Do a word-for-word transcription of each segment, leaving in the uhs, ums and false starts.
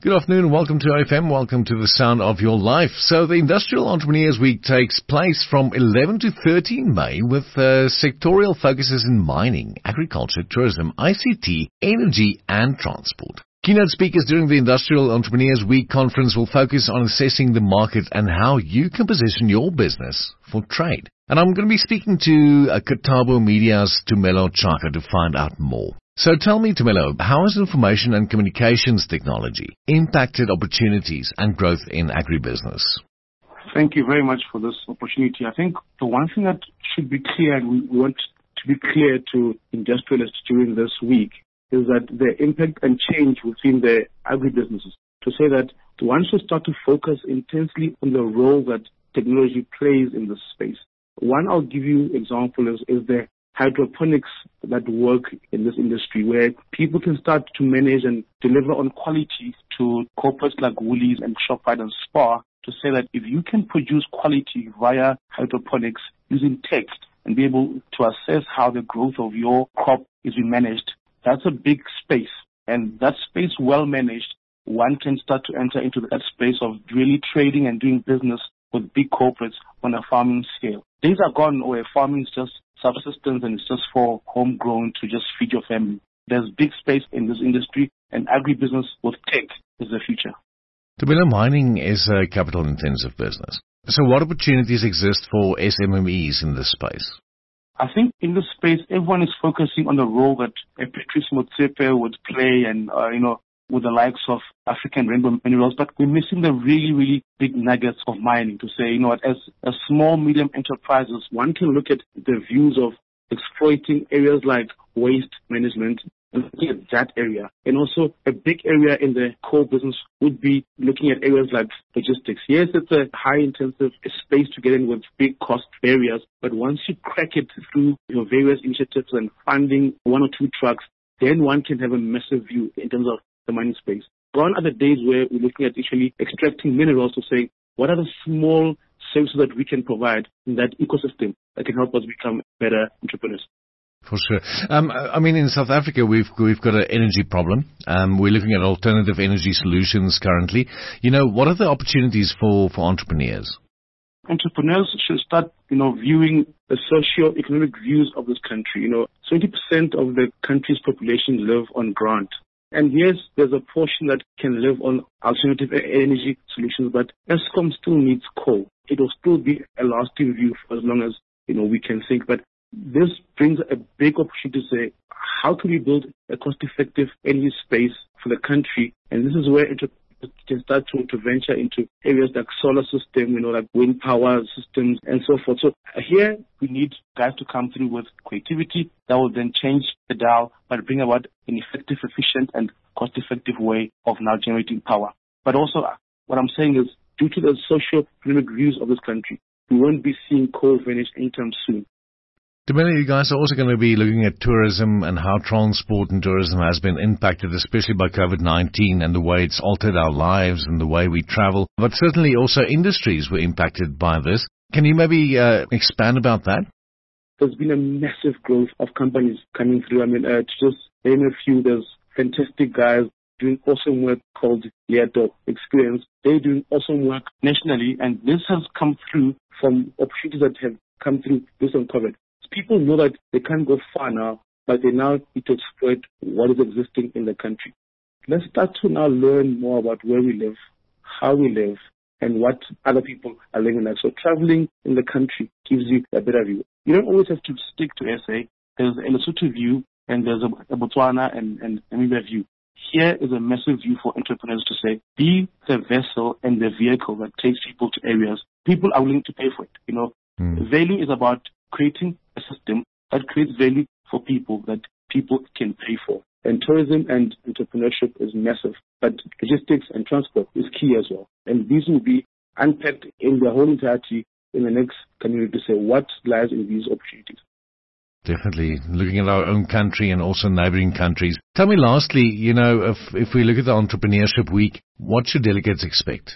Good afternoon and welcome to O F M. Welcome to the sound of your life. So the Industrial Entrepreneurs Week takes place from eleven to thirteen May with uh, sectorial focuses in mining, agriculture, tourism, I C T, energy and transport. Keynote speakers during the Industrial Entrepreneurs Week conference will focus on assessing the market and how you can position your business for trade. And I'm going to be speaking to uh, Katabo Media's Tumelo Chaka to find out more. So tell me, Tumelo, how has information and communications technology impacted opportunities and growth in agribusiness? Thank you very much for this opportunity. I think the one thing that should be clear, and we want to be clear to industrialists during this week, is that the impact and change within the agribusinesses. To say that one should start to focus intensely on the role that technology plays in this space. One I'll give you example is, is the hydroponics that work in this industry, where people can start to manage and deliver on quality to corporates like Woolies and Shoprite and Spar, to say that if you can produce quality via hydroponics using text and be able to assess how the growth of your crop is being managed, that's a big space. And that space well managed, one can start to enter into that space of really trading and doing business with big corporates on a farming scale. Days are gone where farming is just subsistence and it's just for homegrown to just feed your family. There's big space in this industry, and agribusiness with tech is the future. Tumelo, mining is a capital-intensive business. So what opportunities exist for S M M Es in this space? I think in this space, everyone is focusing on the role that a Patrice Motsepe would play and, uh, you know, with the likes of African Rainbow Minerals, but we're missing the really, really big nuggets of mining to say, you know what, as a small, medium enterprises, one can look at the views of exploiting areas like waste management and looking at that area. And also a big area in the core business would be looking at areas like logistics. Yes, it's a high intensive space to get in with big cost barriers, but once you crack it through your various initiatives and funding one or two trucks, then one can have a massive view in terms of the mining space. Gone are the days where we're looking at actually extracting minerals to say, what are the small services that we can provide in that ecosystem that can help us become better entrepreneurs? For sure. Um, I mean, in South Africa, we've we've got an energy problem. Um, we're looking at alternative energy solutions currently. You know, what are the opportunities for, for entrepreneurs? Entrepreneurs should start, you know, viewing the socio-economic views of this country. You know, seventy percent of the country's population live on grant. And yes, there's a portion that can live on alternative energy solutions, but Eskom still needs coal. It will still be a lasting view for as long as, you know, we can think. But this brings a big opportunity to say, how can we build a cost-effective energy space for the country? And this is where entrepreneurs can start to, to venture into areas like solar system, you know, like wind power systems and so forth. So here we need guys to come through with creativity that will then change the dial, but bring about an effective, efficient and cost-effective way of now generating power. But also what I'm saying is, due to the socio-economic views of this country, we won't be seeing coal vanish anytime soon. Tumelo, you guys are also going to be looking at tourism and how transport and tourism has been impacted, especially by COVID nineteen and the way it's altered our lives and the way we travel. But certainly also industries were impacted by this. Can you maybe uh, expand about that? There's been a massive growth of companies coming through. I mean, uh, to just name a few, there's fantastic guys doing awesome work called Leato Experience. They're doing awesome work nationally, and this has come through from opportunities that have come through based on COVID. People know that they can't go far now, but they now need to exploit what is existing in the country. Let's start to now learn more about where we live, how we live, and what other people are living like. So traveling in the country gives you a better view. You don't always have to stick to S A. There's a Lesotho view, and there's a, a Botswana and, and Namibia view. Here is a massive view for entrepreneurs to say, be the vessel and the vehicle that takes people to areas. People are willing to pay for it. You know, mm. Value is about creating a system that creates value for people that people can pay for. And tourism and entrepreneurship is massive, but logistics and transport is key as well. And these will be unpacked in their whole entirety in the next community to say what lies in these opportunities. Definitely. Looking at our own country and also neighboring countries. Tell me lastly, you know, if, if we look at the Entrepreneurship Week, what should delegates expect?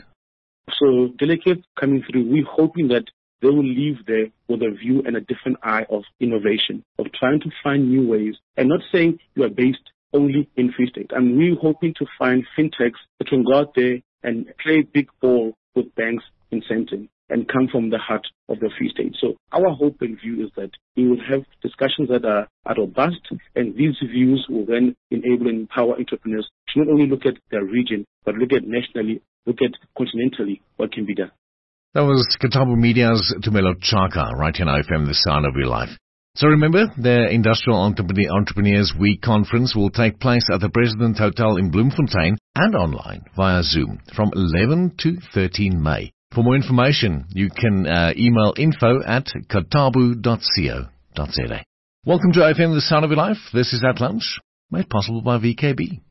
So delegates coming through, we're hoping that they will leave there with a view and a different eye of innovation, of trying to find new ways, and not saying you are based only in Free State. And we're hoping to find fintechs that can go out there and play big ball with banks in Sandton and come from the heart of the Free State. So our hope and view is that we will have discussions that are, are robust, and these views will then enable and empower entrepreneurs to not only look at their region, but look at nationally, look at continentally what can be done. That was Katabu Media's Tumelo Chaka, right here on I F M, The Sound of Your Life. So remember, the Industrial Entrepreneurs Week conference will take place at the President Hotel in Bloemfontein and online via Zoom from eleven to thirteen May. For more information, you can uh, email info at katabu dot co dot za. Welcome to I F M, The Sound of Your Life. This is At Lunch, made possible by V K B.